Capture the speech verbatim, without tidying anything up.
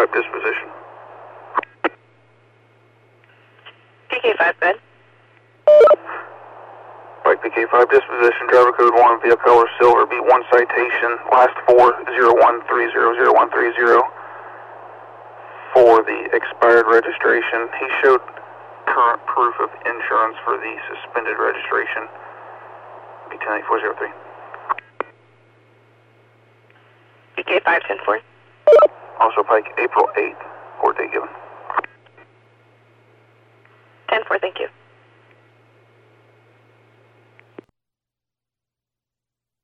five disposition. P K five, good. Pike P K five disposition, driver code one, vehicle color silver, B one citation, last four, zero one three zero zero one three zero for the expired registration. He showed current proof of insurance for the suspended registration, B ten eighty-four zero three. P K five ten four. Also Pike, April eighth, court date given.